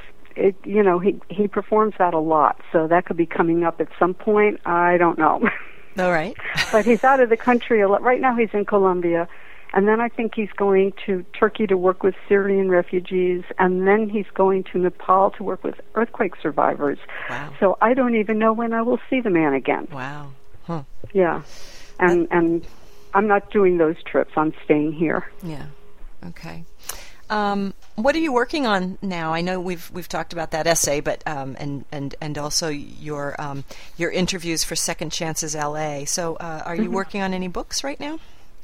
He performs that a lot, so that could be coming up at some point. I don't know. All right. But he's out of the country a lot. Right now he's in Colombia, and then I think he's going to Turkey to work with Syrian refugees, and then he's going to Nepal to work with earthquake survivors. Wow. So I don't even know when I will see the man again. Wow. Huh. Yeah. And I'm not doing those trips. I'm staying here. Yeah. Okay. What are you working on now? I know we've talked about that essay, but and also your interviews for Second Chances LA. So are you working on any books right now?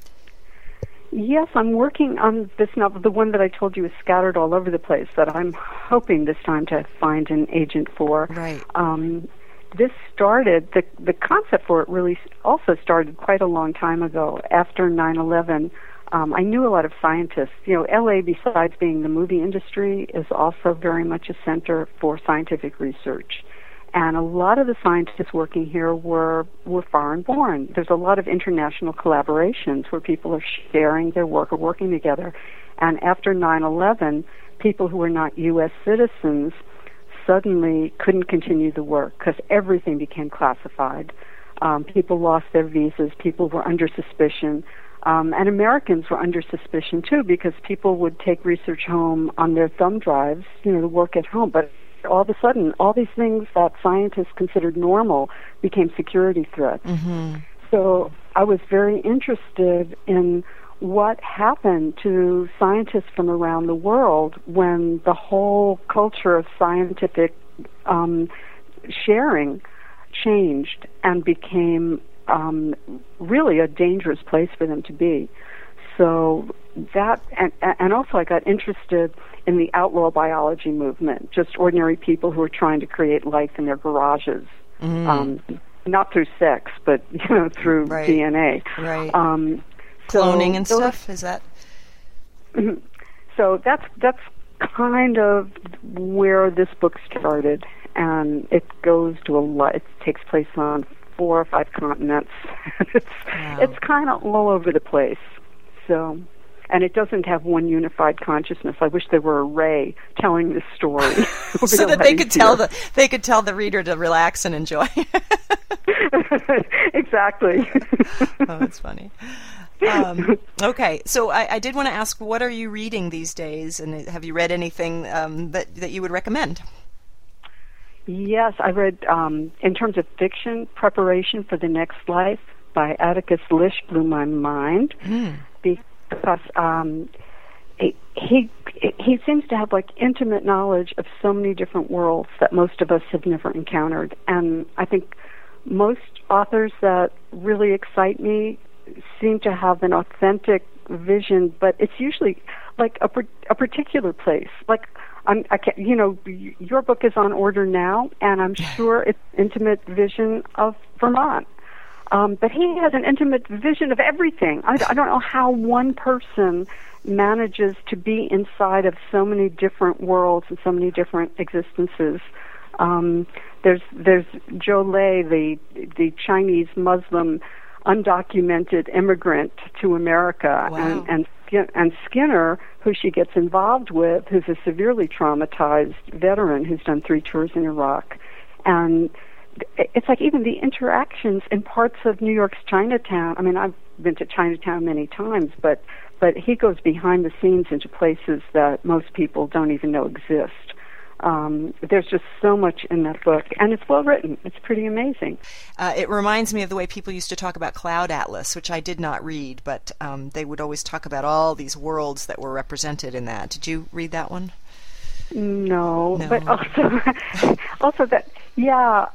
Yes, I'm working on this novel, the one that I told you is scattered all over the place, that I'm hoping this time to find an agent for. Right. This started, the concept for it really also started quite a long time ago, after 9/11. I knew a lot of scientists. LA, besides being the movie industry, is also very much a center for scientific research. And a lot of the scientists working here were foreign-born. There's a lot of international collaborations where people are sharing their work or working together. And after 9/11, people who were not U.S. citizens suddenly couldn't continue the work because everything became classified. People lost their visas. People were under suspicion. And Americans were under suspicion, too, because people would take research home on their thumb drives, to work at home. But all of a sudden, all these things that scientists considered normal became security threats. Mm-hmm. So I was very interested in what happened to scientists from around the world when the whole culture of scientific sharing changed and became really a dangerous place for them to be. So that, and also I got interested in the outlaw biology movement, just ordinary people who were trying to create life in their garages, not through sex, but through DNA. Right. Cloning and stuff, is that? So that's kind of where this book started, and it goes to a lot. It takes place on 4 or 5 continents. It's kind of all over the place. So, and it doesn't have one unified consciousness. I wish there were a Ray telling this story, so that they could tell the reader to relax and enjoy. Exactly. Oh, that's funny. Okay, so I did want to ask, what are you reading these days, and have you read anything that you would recommend? Yes, I read, in terms of fiction, Preparation for the Next Life by Atticus Lish blew my mind, because he seems to have intimate knowledge of so many different worlds that most of us have never encountered. And I think most authors that really excite me seem to have an authentic vision, but it's usually a particular place. Your book is on order now, and I'm sure it's intimate vision of Vermont. But he has an intimate vision of everything. I don't know how one person manages to be inside of so many different worlds and so many different existences. There's Zhou Lei, the Chinese Muslim undocumented immigrant to America, wow. and Skinner, who she gets involved with, who's a severely traumatized veteran who's done 3 tours in Iraq. And it's even the interactions in parts of New York's Chinatown. I mean, I've been to Chinatown many times, but he goes behind the scenes into places that most people don't even know exist. There's just so much in that book, and it's well written. It's pretty amazing. It reminds me of the way people used to talk about Cloud Atlas, which I did not read, but they would always talk about all these worlds that were represented in that. Did you read that one? No. But also that, yeah,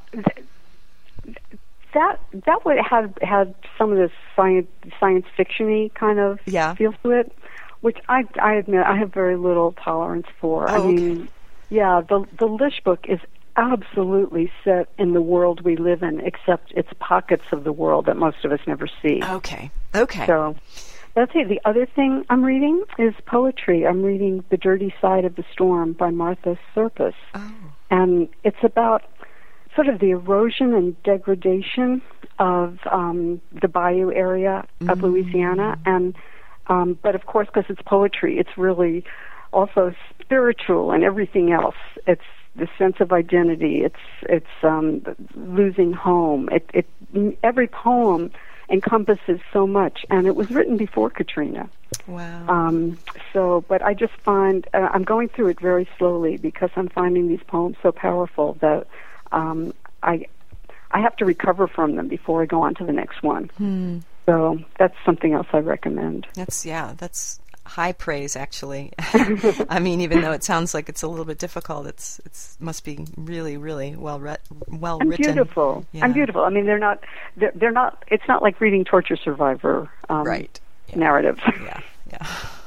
that would have had some of this science fiction-y kind of feel to it, which I admit I have very little tolerance for. Oh, I mean, yeah, the Lish book is absolutely set in the world we live in, except it's pockets of the world that most of us never see. Okay. So that's it. The other thing I'm reading is poetry. I'm reading The Dirty Side of the Storm by Martha Serpis. Oh. And it's about sort of the erosion and degradation of the bayou area of Louisiana. And but of course, because it's poetry, it's really also spiritual and everything else. It's the sense of identity. It's losing home. Every poem encompasses so much, and it was written before Katrina. Wow. But I just find I'm going through it very slowly because I'm finding these poems so powerful that I have to recover from them before I go on to the next one. So that's something else I recommend. That's high praise, actually. I mean, even though it sounds like it's a little bit difficult, it's must be really, really well written. Beautiful. Yeah. And beautiful. I mean, they're not. It's not like reading torture survivor narratives. Yeah.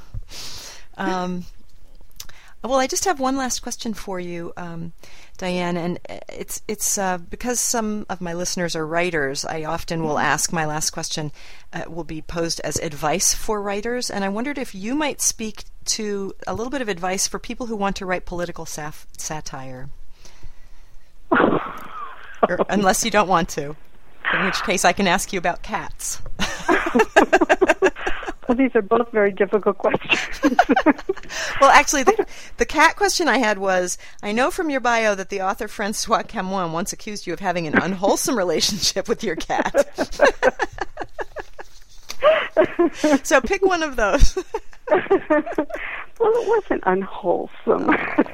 Well, I just have one last question for you, Diane, and it's because some of my listeners are writers, I often will ask, my last question will be posed as advice for writers, and I wondered if you might speak to a little bit of advice for people who want to write political satire. Unless you don't want to, in which case I can ask you about cats. Well, these are both very difficult questions. Well, actually, the cat question I had was, I know from your bio that the author Francois Camoin once accused you of having an unwholesome relationship with your cat. So pick one of those. Well, it wasn't unwholesome.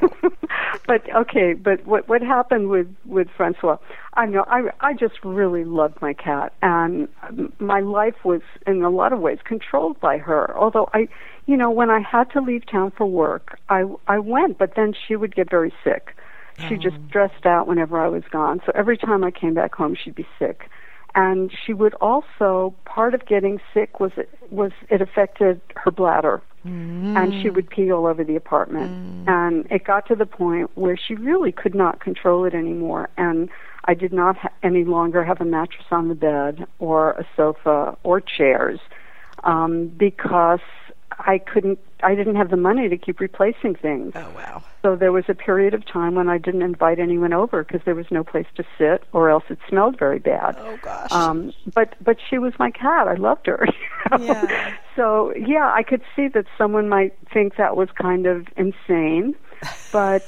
But what happened with Francois, I just really loved my cat, and my life was in a lot of ways controlled by her. Although when I had to leave town for work, I went, but then she would get very sick. She just stressed out whenever I was gone. So every time I came back home, she'd be sick. And she would also, part of getting sick was it affected her bladder. And she would pee all over the apartment. And it got to the point where she really could not control it anymore. And I did not any longer have a mattress on the bed or a sofa or chairs because I didn't have the money to keep replacing things. Oh, wow. So there was a period of time when I didn't invite anyone over because there was no place to sit, or else it smelled very bad. Oh, gosh. But she was my cat. I loved her. Yeah. So, yeah, I could see that someone might think that was kind of insane. But,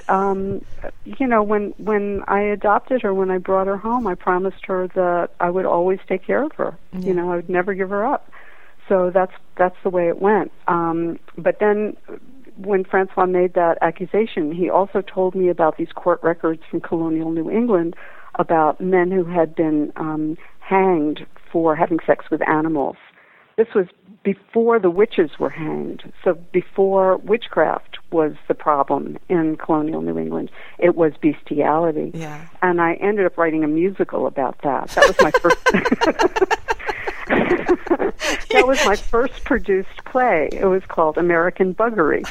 when I adopted her, when I brought her home, I promised her that I would always take care of her. Yeah. I would never give her up. So that's the way it went. But then when Francois made that accusation, he also told me about these court records from colonial New England about men who had been hanged for having sex with animals. This was before the witches were hanged, so before witchcraft was the problem in colonial New England. It was bestiality. Yeah. And I ended up writing a musical about that. That was my first... That was my first produced play. It was called American Buggery.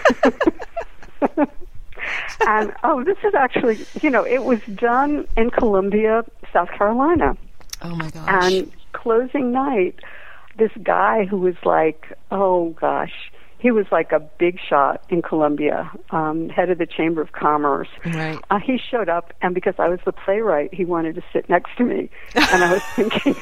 And, this is actually, it was done in Columbia, South Carolina. Oh, my gosh. And closing night, this guy who was like, he was like a big shot in Columbia, head of the Chamber of Commerce. Right. He showed up, and because I was the playwright, he wanted to sit next to me. And I was thinking...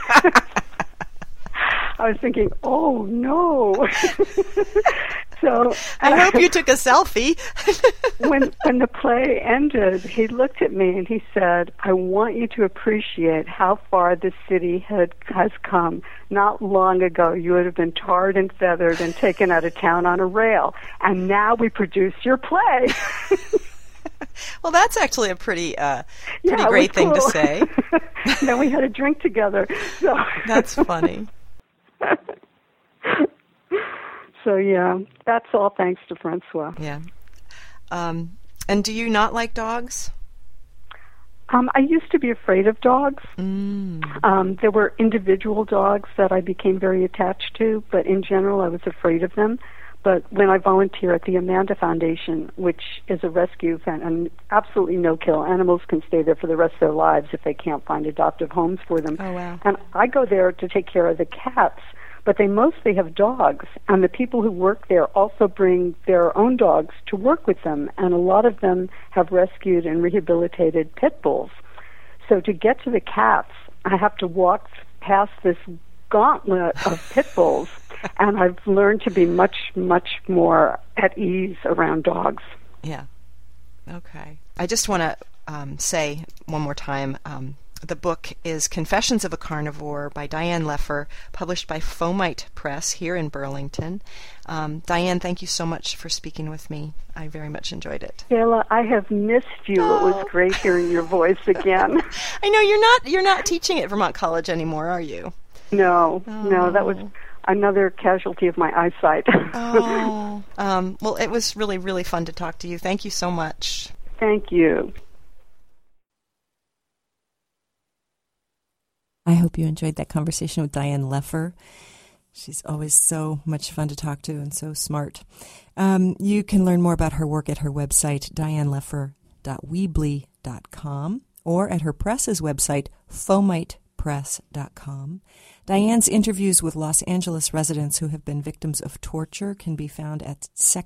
oh no! So I hope you took a selfie. when the play ended, he looked at me and he said, "I want you to appreciate how far this city has come. Not long ago, you would have been tarred and feathered and taken out of town on a rail, and now we produce your play." Well, that's actually a pretty great thing to say. Then we had a drink together. So. That's funny. So, yeah, that's all thanks to Francois. Yeah. And do you not like dogs? I used to be afraid of dogs. There were individual dogs that I became very attached to, but in general I was afraid of them. But when I volunteer at the Amanda Foundation, which is a rescue and absolutely no-kill, animals can stay there for the rest of their lives if they can't find adoptive homes for them. Oh, wow. And I go there to take care of the cats, but they mostly have dogs, and the people who work there also bring their own dogs to work with them, and a lot of them have rescued and rehabilitated pit bulls. So to get to the cats, I have to walk past this gauntlet of pit bulls, and I've learned to be much, much more at ease around dogs. Yeah. Okay. I just want to say one more time, the book is Confessions of a Carnivore by Diane Leffer, published by Fomite Press here in Burlington. Diane, thank you so much for speaking with me. I very much enjoyed it. Kayla, I have missed you. Oh. It was great hearing your voice again. I know you're not teaching at Vermont College anymore, are you? No, that was another casualty of my eyesight. Well, it was really, really fun to talk to you. Thank you so much. Thank you. I hope you enjoyed that conversation with Diane Leffer. She's always so much fun to talk to and so smart. You can learn more about her work at her website, dianeleffer.weebly.com, or at her press's website, fomitepress.com. Diane's interviews with Los Angeles residents who have been victims of torture can be found at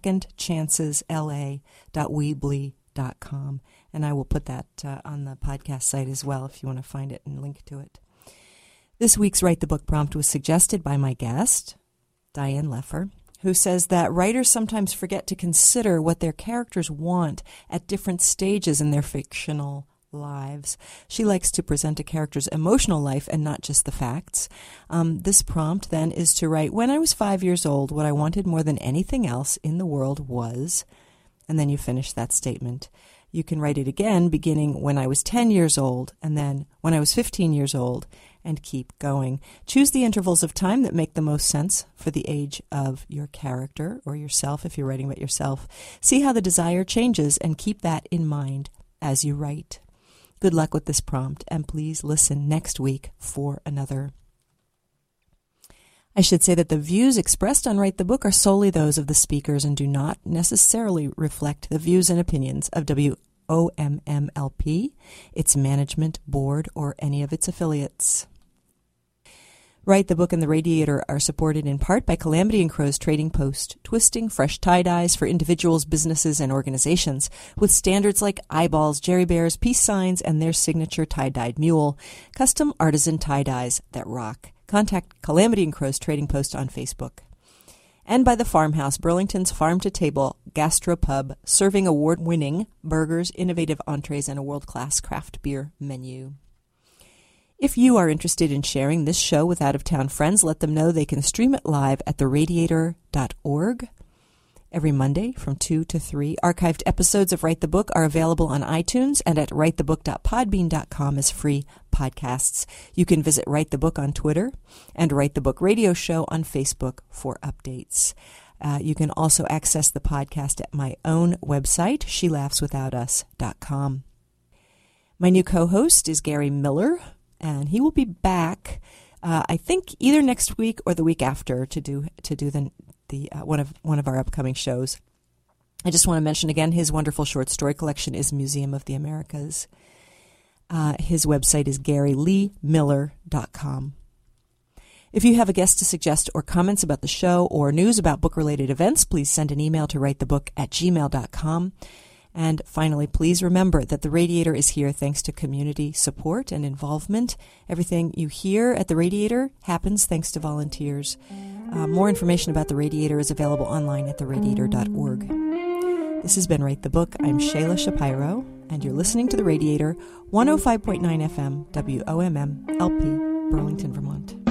secondchancesla.weebly.com. And I will put that on the podcast site as well if you want to find it and link to it. This week's Write the Book prompt was suggested by my guest, Diane Leffer, who says that writers sometimes forget to consider what their characters want at different stages in their fictional lives. She likes to present a character's emotional life and not just the facts. This prompt then is to write, when I was 5 years old, what I wanted more than anything else in the world was, and then you finish that statement. You can write it again, beginning when I was 10 years old, and then when I was 15 years old, and keep going. Choose the intervals of time that make the most sense for the age of your character, or yourself if you're writing about yourself. See how the desire changes, and keep that in mind as you write. Good luck with this prompt, and please listen next week for another. I should say that the views expressed on Write the Book are solely those of the speakers and do not necessarily reflect the views and opinions of WOMMLP, its management, board, or any of its affiliates. Write the Book and The Radiator are supported in part by Calamity & Crow's Trading Post, twisting fresh tie-dyes for individuals, businesses, and organizations with standards like eyeballs, Jerry Bears, peace signs, and their signature tie-dyed mule, custom artisan tie-dyes that rock. Contact Calamity & Crow's Trading Post on Facebook. And by The Farmhouse, Burlington's farm-to-table gastropub, serving award-winning burgers, innovative entrees, and a world-class craft beer menu. If you are interested in sharing this show with out-of-town friends, let them know they can stream it live at theradiator.org. Every Monday from 2 to 3, archived episodes of Write the Book are available on iTunes and at writethebook.podbean.com as free podcasts. You can visit Write the Book on Twitter and Write the Book Radio Show on Facebook for updates. You can also access the podcast at my own website, shelaughswithoutus.com. My new co-host is Gary Miller, and he will be back, I think, either next week or the week after to do the one of our upcoming shows. I just want to mention again, his wonderful short story collection is Museum of the Americas. His website is GaryLeeMiller.com. If you have a guest to suggest or comments about the show or news about book-related events, please send an email to writethebook@gmail.com. And finally, please remember that The Radiator is here thanks to community support and involvement. Everything you hear at The Radiator happens thanks to volunteers. More information about The Radiator is available online at theradiator.org. This has been Write the Book. I'm Shayla Shapiro, and you're listening to The Radiator, 105.9 FM, WOMM, LP, Burlington, Vermont.